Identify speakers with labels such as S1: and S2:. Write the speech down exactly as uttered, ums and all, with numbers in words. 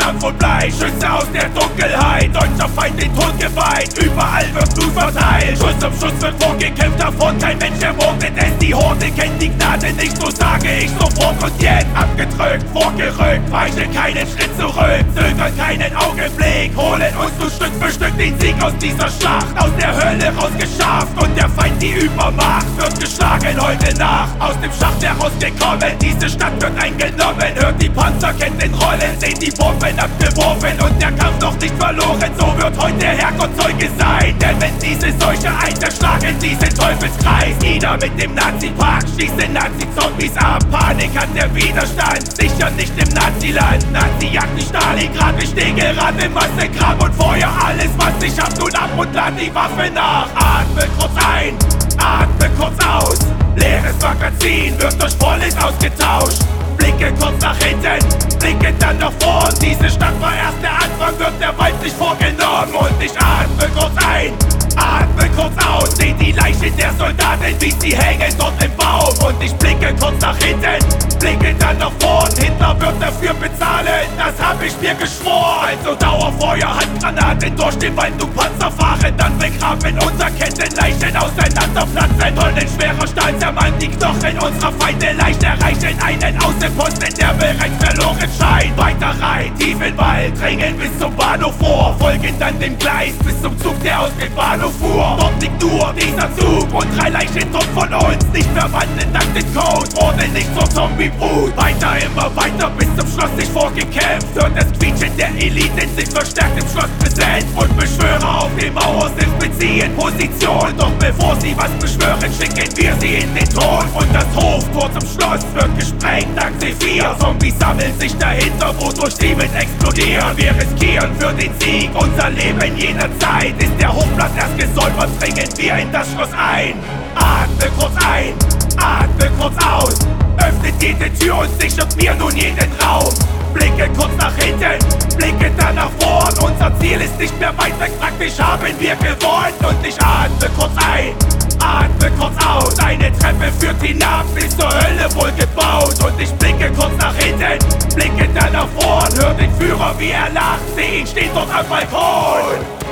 S1: Kampf und Blei, Schütze aus der Dunkelheit, deutscher Feind den Tod geweiht, überall wird Blut verteilt, Schuss um Schuss wird vorgekämpft, davon kein Mensch ermordet es, die Horde kennt die Gnade nicht, so sage ich sofort und jetzt, abgedrückt, vorgerückt, weiche keinen Schritt zurück, zögern keinen Augenblick, holen uns so Stück für Stück den Sieg aus dieser Schlacht, aus der Hölle rausgeschafft und der Feind die Übermacht wird geschlagen heute Nacht, aus dem Schacht herausgekommen, diese Stadt wird eingenommen, hört die Panzerketten rollen, sehen die Bomben abgeworfen und der Kampf noch nicht verloren, so wird heute der Herrgott Zeuge sein, denn wenn diese Seuche eint, erschlagen diesen Teufelskreis, nieder mit dem Nazi-Pakt, schießen Nazi-Zombies ab, Panik hat der Widerstand, sicher nicht im Naziland, Nazi-Jagd in Stalingrad, wir stehen gerade Massengrab und Feuer, alles was ich hab, nun ab und lad die Waffe nach, atme kurz ein, atme kurz aus, leeres Magazin wird durch volles ausgetauscht, blicke kurz nach hinten, blicke dann nach vorn, diese Stadt war erst der Anfang, wird der Wald sich vorgenommen und ich atme kurz ein, atme kurz aus, seh die Leichen der Soldaten, wie sie hängen dort im Baum und ich blicke kurz nach hinten, blicke dann nach vorn, Hitler wird dafür bezahlen, das hab ich mir geschworen, also Dauerfeuer, Handgranaten durch den Wald und Panzer fahren, dann begraben unser Ketten, Leichen auseinanderplatzen, tonnenschwerer Stahl zermalmt die Knochen unserer Feinde, leicht erreichen einen Außenposten, der bereits verloren scheint, weiter rein, tief in Wald, dringen bis zum Bahnhof vor, folgen dann dem Gleis bis zum Zug, der aus dem Bahnhof fuhr, dort liegt nur dieser Zug und drei Leichen tot von uns, nicht verwandelt dank den Code, wurde nicht zur Zombie-Brut, weiter immer weiter bis zum Schloss sich vorgekämpft, hört das Quietschen der Eliten, sind verstärkt im Schloss präsent und Beschwörer auf dem Mauerschiff beziehen Position, doch bevor sie was beschwören, schicken wir sie in den Tod und das Hoftor zum Schloss wird gesprengt, dank C vier, Zombies sammeln sich dahinter, wodurch sie mit explodieren, wir riskieren für den Sieg, unser Leben jener Zeit, ist der Hochplatz erst gesäubert, dringen wir in das Schloss ein, atme kurz ein, atme kurz aus, öffnet jede Tür und sichert mir nun jeden Raum, blicke kurz nach hinten, blicke dann nach vorn, unser Ziel ist nicht mehr weit weg, praktisch haben wir gewonnen und ich atme kurz ein, atme kurz aus, eine Treppe führt hinab bis zur Hölle wohlgebaut und ich blicke kurz nach hinten, blicke dann nach vorn, hör den Führer wie er lacht, seh ihn steht dort am Balkon.